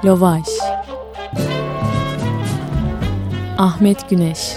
Lovaş Ahmet Güneş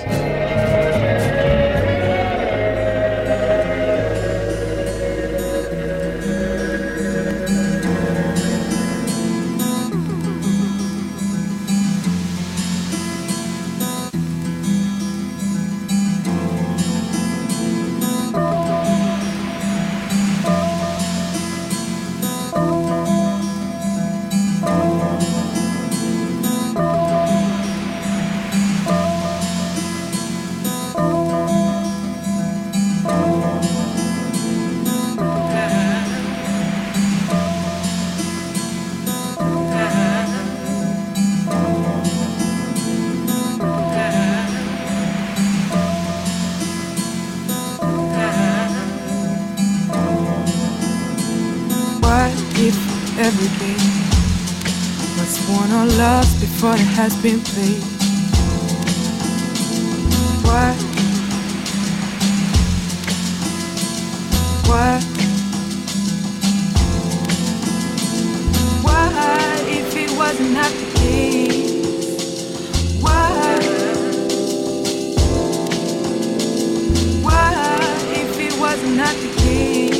every game was won or lost before it has been played. Why? Why, if it wasn't not the case? Why, if it wasn't not the case?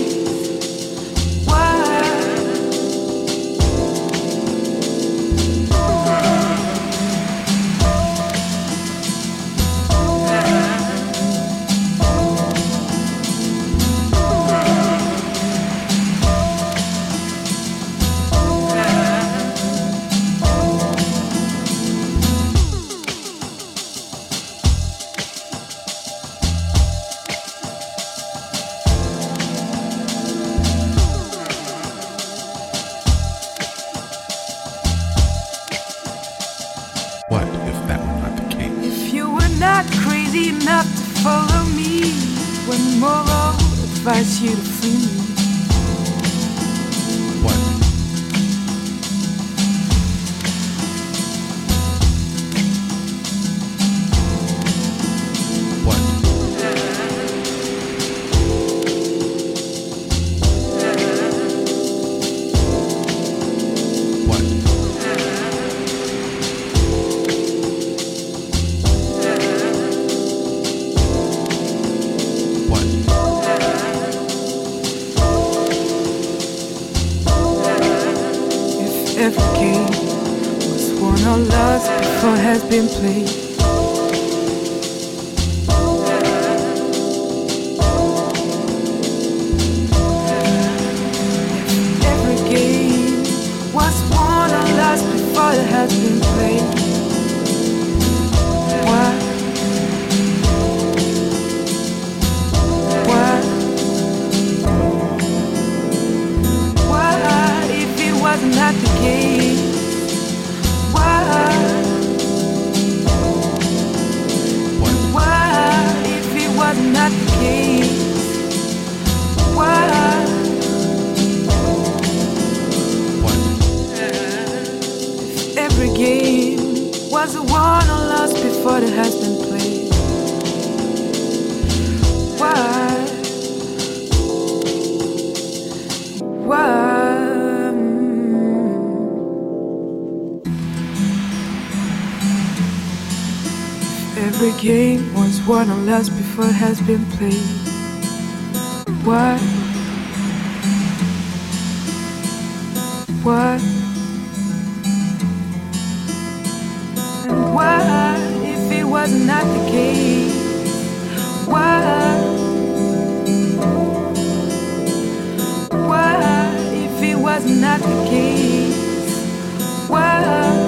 Enough to follow me when moral advise you to free me. What? What? Every game was won or lost before it has been played. Every game was won or lost before it has been played. Why? If it wasn't not the case? Why, if it wasn't not the case? Why, if every game was a won or lost before it has been played? Why? Every game was won or lost before it has been played. Why? And why, if it was not the case? Why, if it was not the case? Why?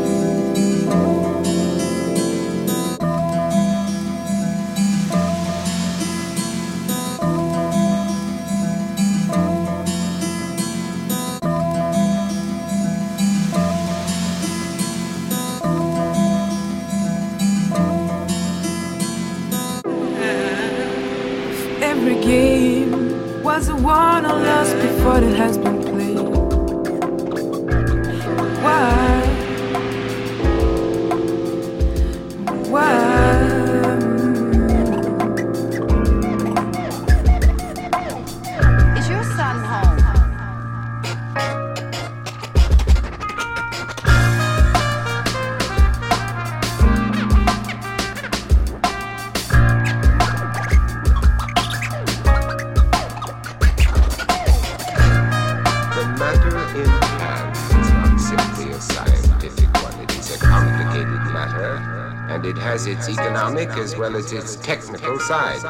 Every game was a won or lost before it has been played. Why? Is your son home? and it has its economic as well as its technical side.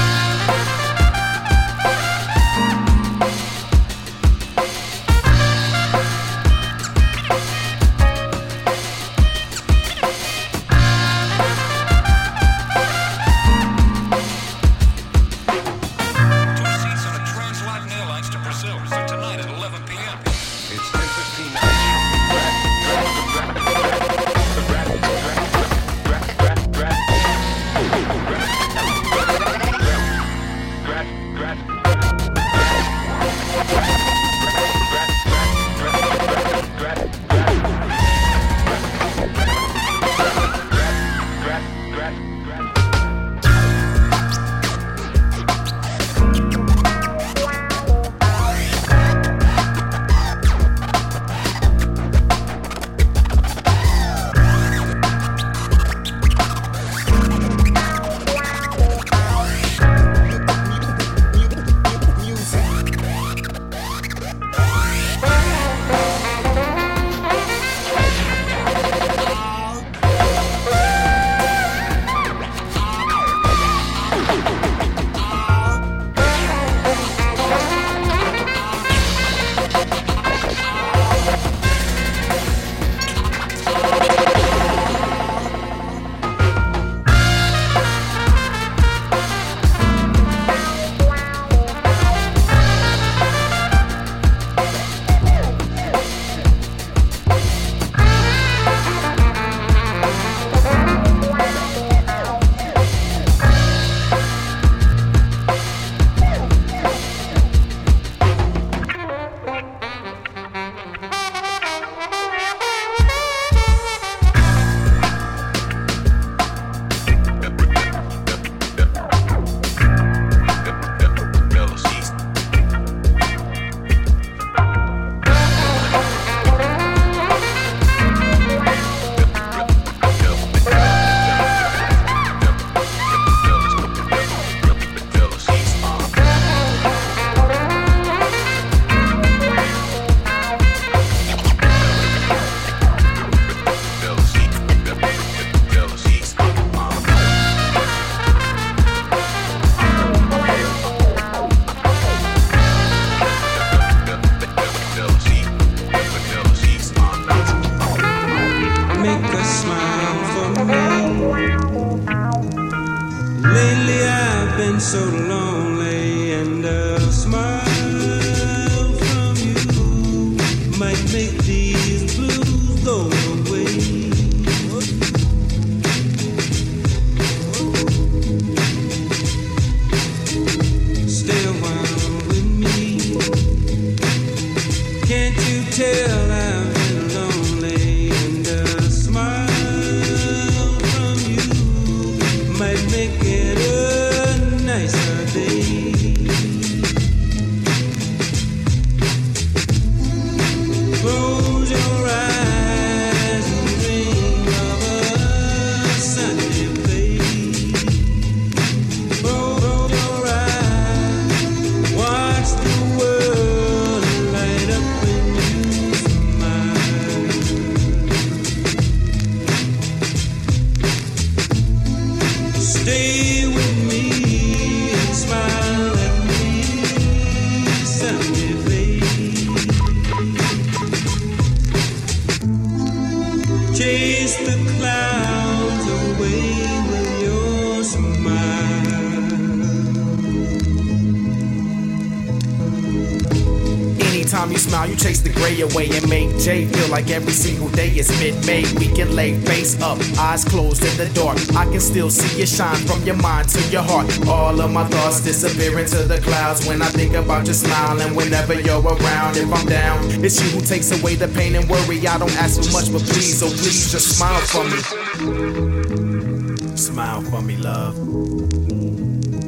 Away and make Jay feel like every single day is mid-May. We can lay face up, eyes closed in the dark. I can still see you shine from your mind to your heart. All of my thoughts disappear into the clouds when I think about your smile. And whenever you're around, if I'm down, it's you who takes away the pain and worry. I don't ask for much, but please, oh please, just smile for me. Smile for me, love.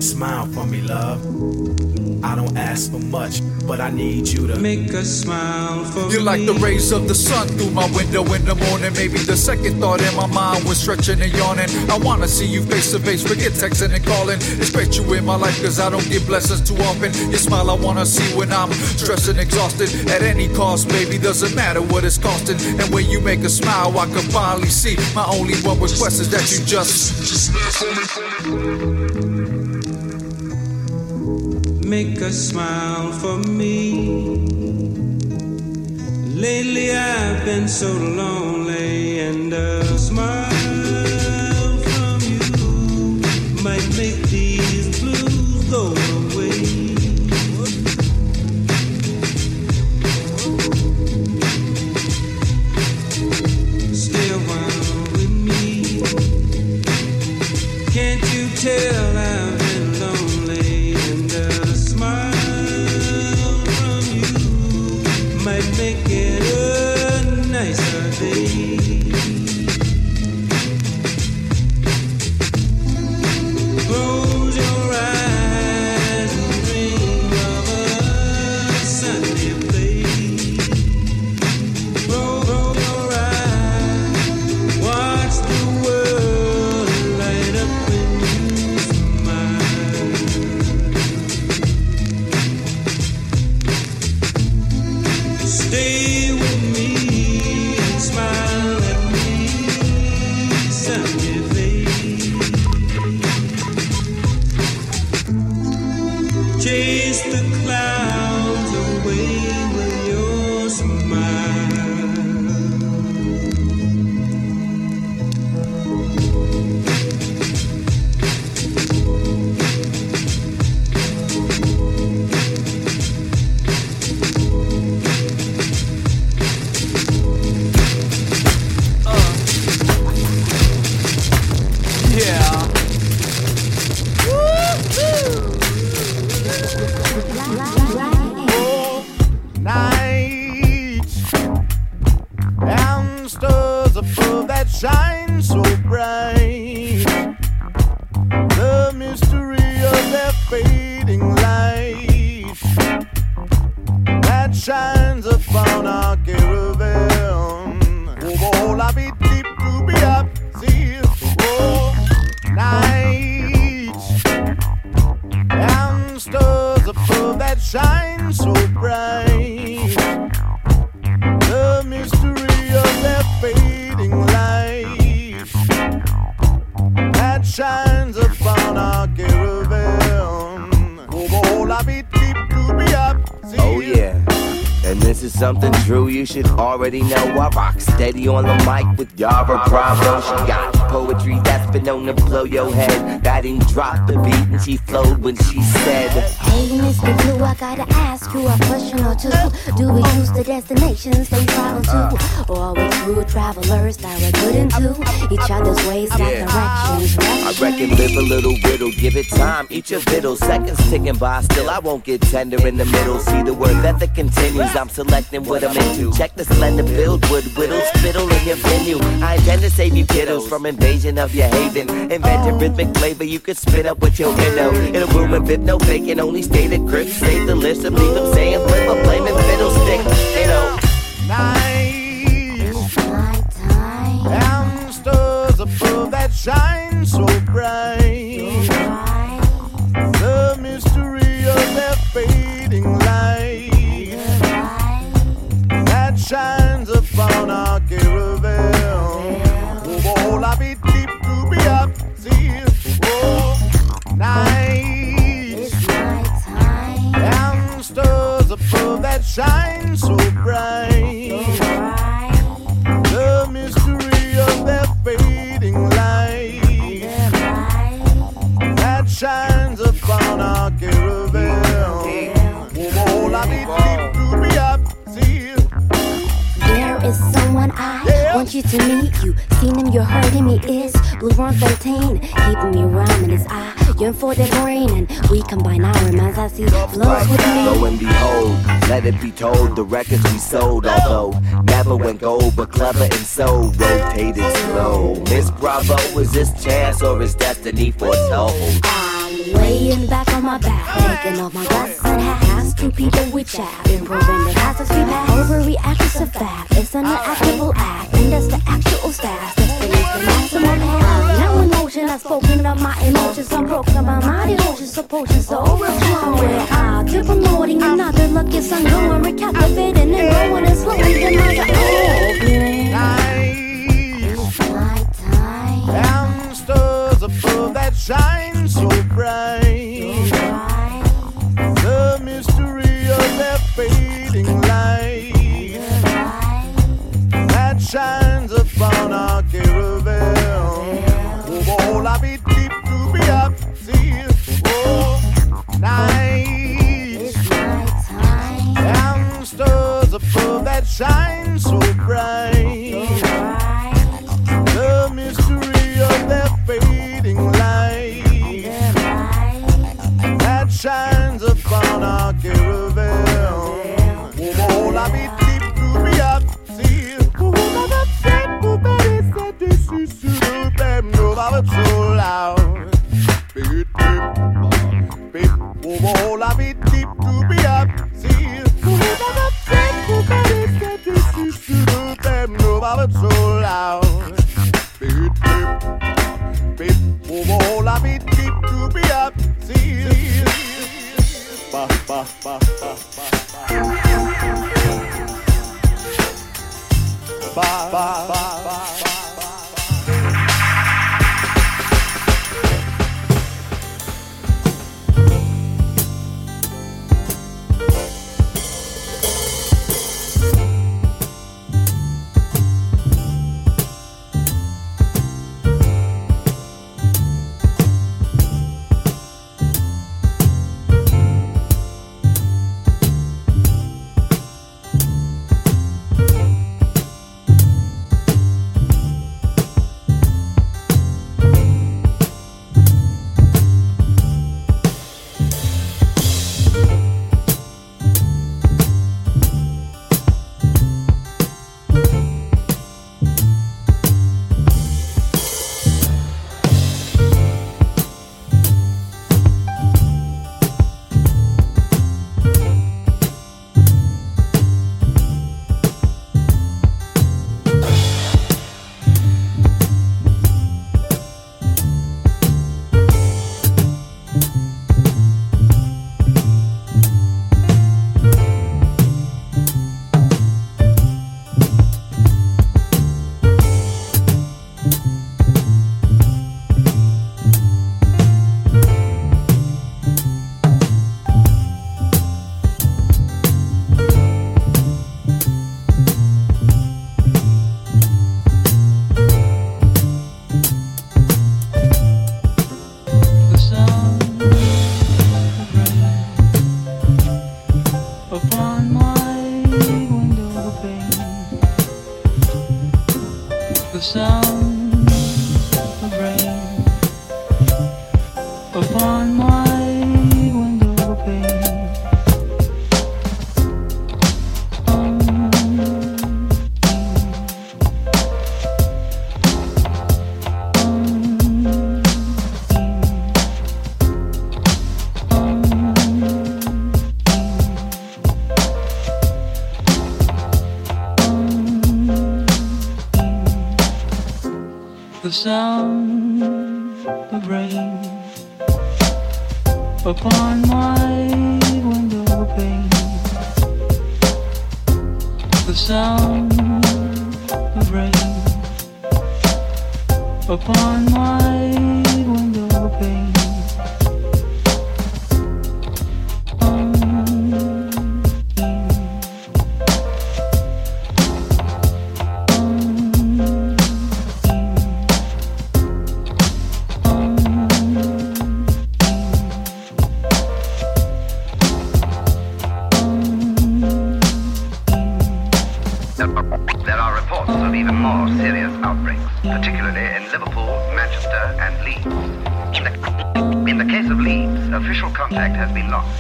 Smile for me, love. I don't ask for much, but I need you to make a smile for me. You're like the rays of the sun through my window in the morning. Maybe the second thought in my mind was stretching and yawning. I wanna see you face to face, forget texting and calling. It's great you in my life, cause I don't get blessings too often. Your smile I wanna see when I'm stressed and exhausted. At any cost, baby, doesn't matter what it's costing. And when you make a smile, I can finally see. My only one request is that you just make a smile for me. Lately I've been so lonely, and a smile from you might make these blues go away. Stay a while with me. Can't you tell I've been lonely, and a smile from you might make it a nicer day. Close your eyes and dream of a Sunday play. Roll your eyes, watch the world light up when you smile. Stay with me and smile at me, Sunday babe. Chase the clouds away with your smile. Nights and stars above that shine so bright. The mystery of their fading light that shines upon our caravan. Oh, I be deep to be up, see. Oh, nights and stars above that shine so bright. The mystery of their fading light that shines upon our caravan. Oh, I be deep to be up, see. Oh yeah. And this is something true you should already know. I rock steady on the mic with Yara Bravo. She got poetry that's been known to blow your head. Batting dropped the beat and she flowed when she said, Hey, Mr. Blue, I gotta ask you a question or two. Do we use the destinations they travel to? Or are we true travelers that we're good into each other's ways like directions? I reckon live a little riddle, give it time, eat your fiddle. Seconds ticking by, still I won't get tender in the middle. See the word that continues, I'm selecting what I'm into. Check the slender build, wood whittle, spittle in your venue. I intend to save you kiddos from invasion of your haven. Invent a rhythmic flavor you could spit up with your window. In a room with no faking, only stay the grip. Save the list and leave them saying flip a blaming fiddlestick, you know. Nights and stars above that shine so bright. The mystery of their fading light that shines upon our caravan. Oh, I be deep to be up, see. Oh, nights and stars above that shine so bright. The mystery of their fading light that shines upon our caravan. Oh, I be deep to be up, see. There is someone I want you to meet. You seen him, you heard him, he is Blue Ron Fontaine, keeping me rhyming his eye. Yearn for their brain, and we combine our minds. I see flows with me. Lo and behold, let it be told, the records we sold, although never went gold, but clever and so rotated slow. Miss Bravo, is this chance or is destiny foretold? I Way in the back of my back, taking off my glasses and hats. Two people with chat, improving the hazards we pass. Overreact is a fact, it's an actable act, and that's the actual stats. Destination the maximum half. Now in motion, I've spoken of my emotions. I'm broken by my devotions, approaching so overcome with I keep promoting another lucky son, going recaptivating and growing and slowly the minds are opening. It's my time. Hamsters above that shine so bright. The mystery of their fading light that shines upon our caravan. Oh, I be deep to be up, see. Oh, night. It's my time. Hamsters above that shine so bright. The mystery of their fading light that shines upon our caravan. Oh, I be deep to be up, see. Oh, I'm so loud. Beep, beep, beep. Oh, I be deep to be up, see. I'm so loud. Beep, beep, beep. Oh, I be deep to be up, see. Ba, ba, ba, ba, ba, ba. Ba, ba, ba, ba. The sound of rain upon my window pane. The sound of rain upon my window pane. There are reports of even more serious outbreaks, particularly in Liverpool, Manchester, and Leeds. In the case of Leeds, official contact has been lost.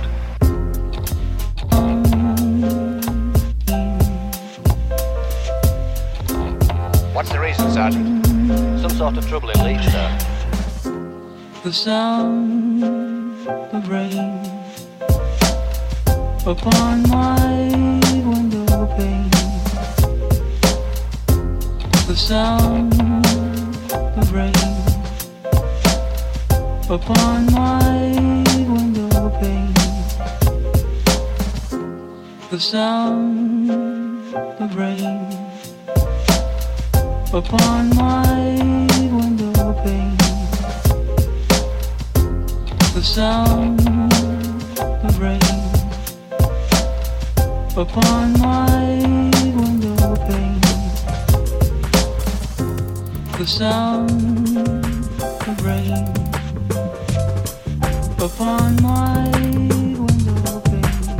What's the reason, Sergeant? Some sort of trouble in Leeds, sir. The sound the rain upon my window pane, the sound of rain upon my window pane, the sound of rain upon my window pane, the sound of rain upon my window pane, the sound of rain upon my window pane.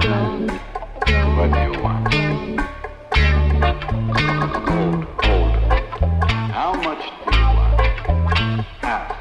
What do you want? Hold. How much do you want? Half.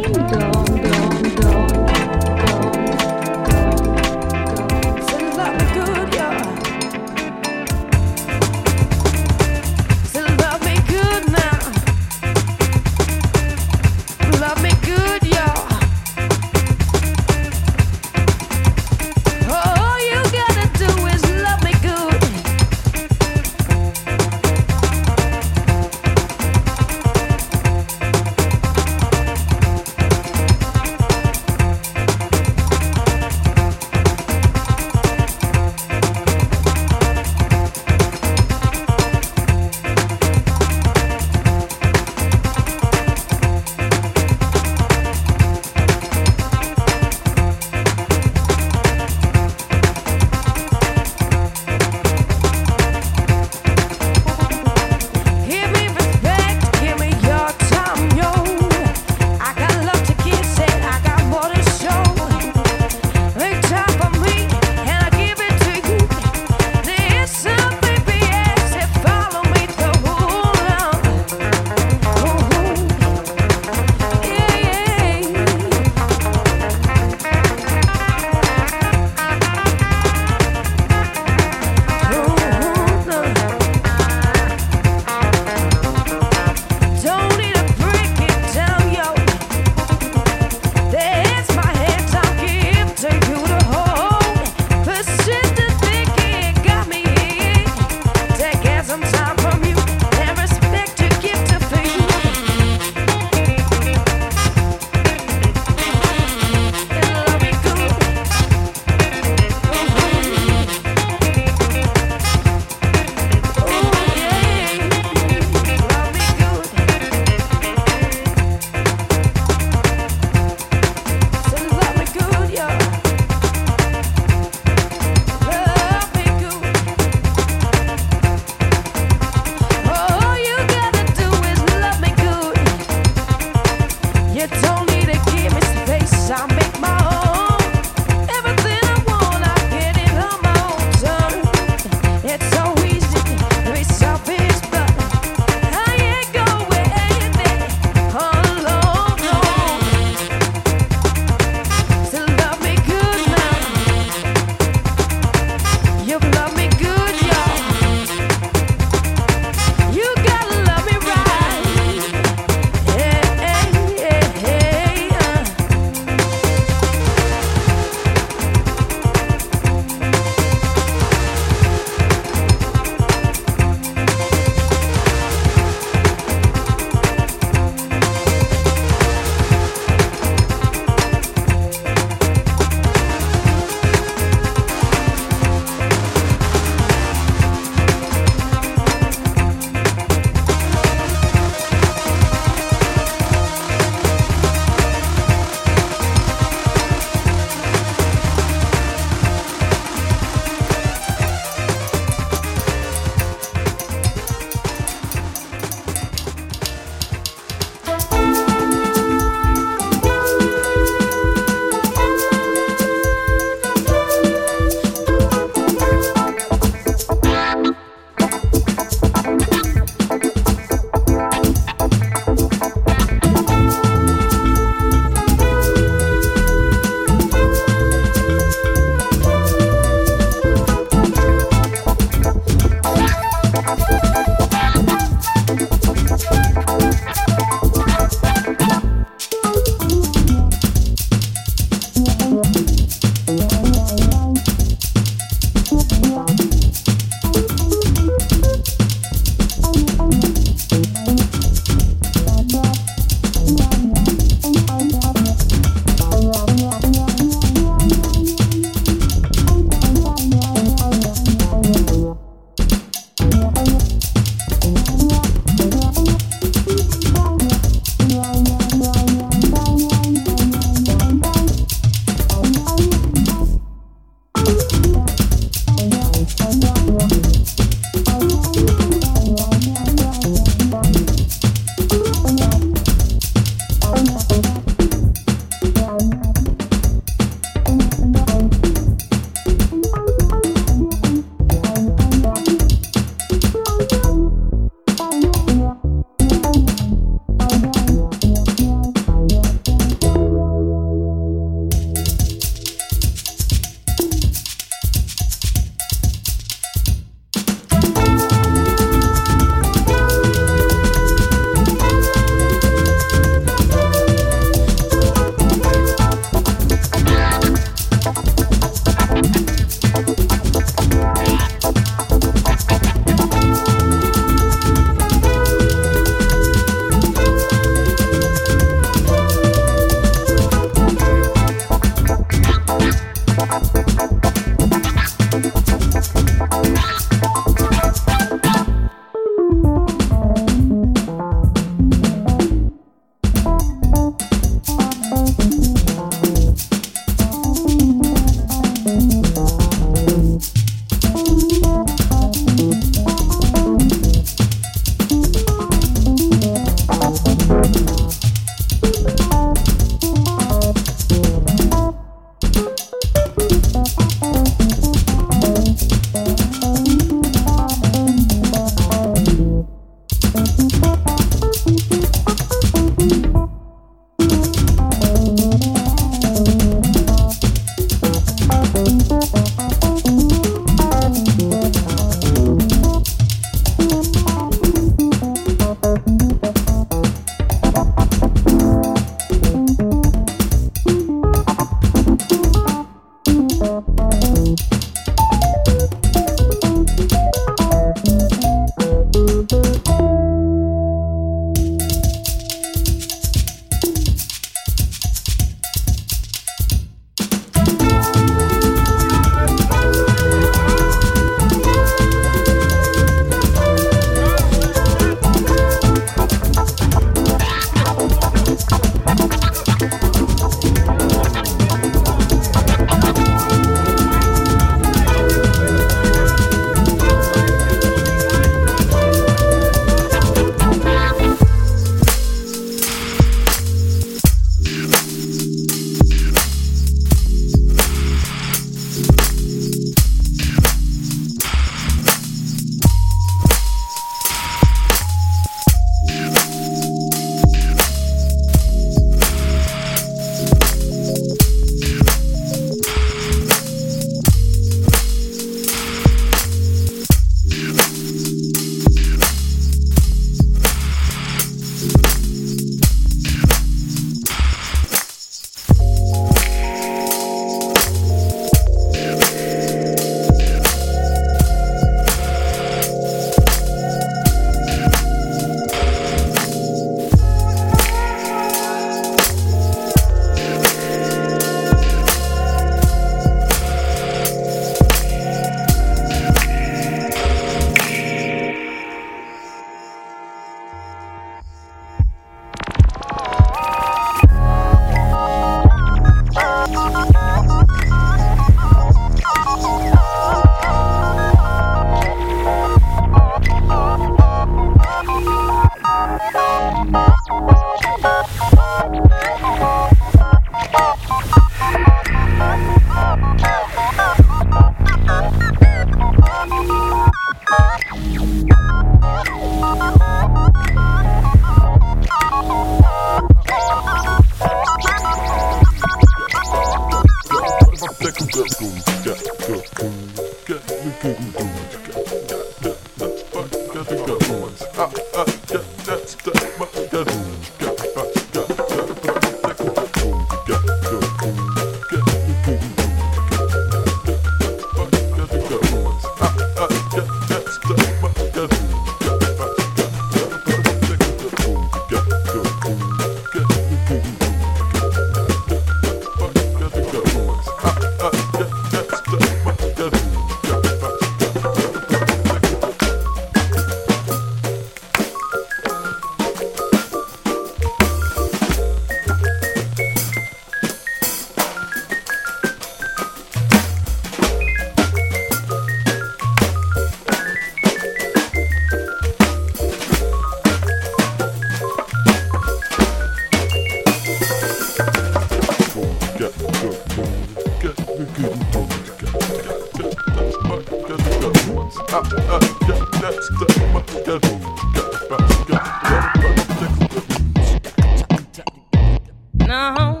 No.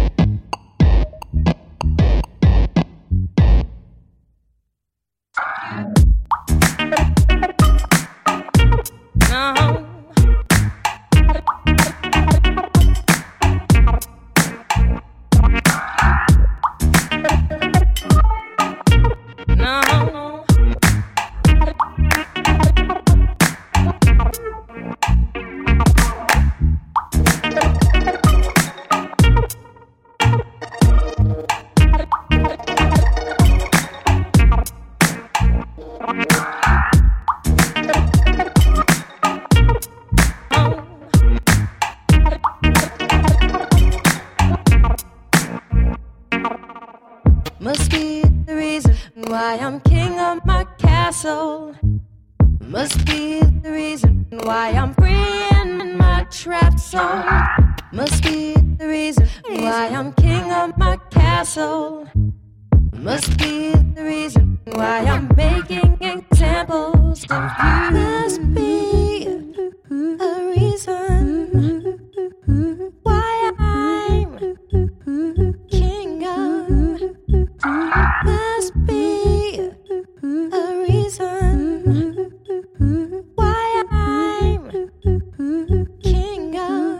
Must be the reason why I'm king of my castle. Must be the reason why I'm free in my trapped soul. Must be the reason why I'm king of my castle. Must be the reason why I'm making examples of you. Must be a reason why I'm king of. Must be a reason why I'm king of.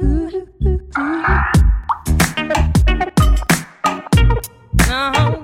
No.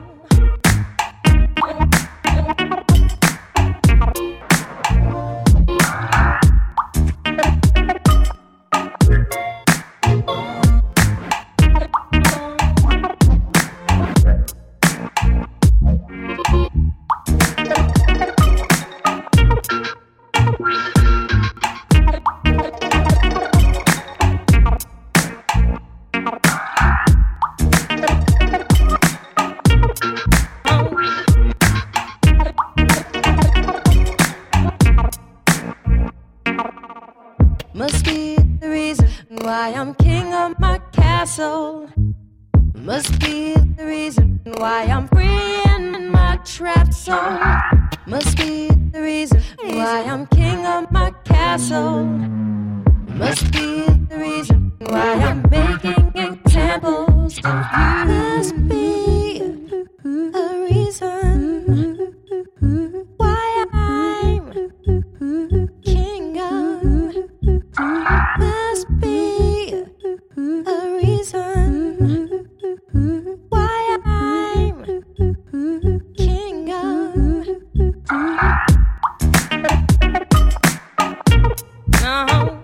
Must be the reason why I'm king of my castle. Must be the reason why I'm free in my trapped soul. Must be the reason why I'm king of my castle. Must be the reason why I'm making examples of you. Must be a reason why I'm king of. Must be a reason why I'm king of. No.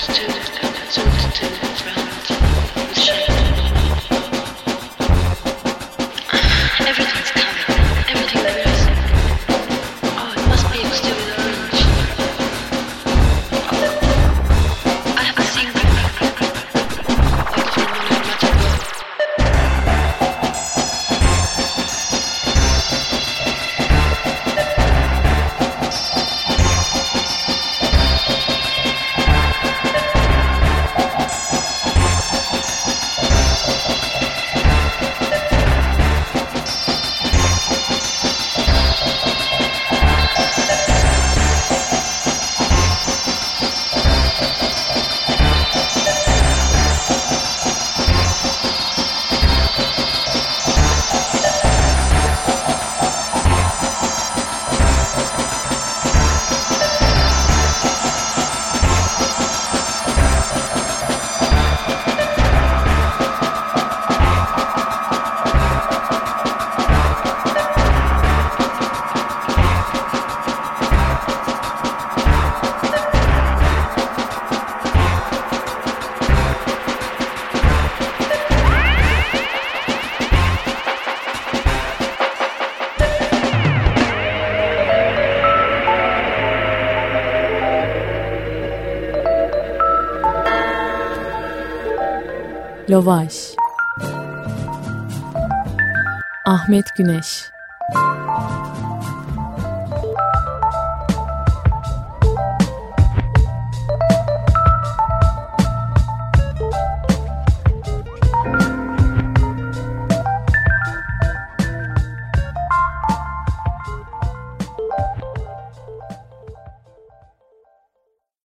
Lovaş. Ahmet Güneş.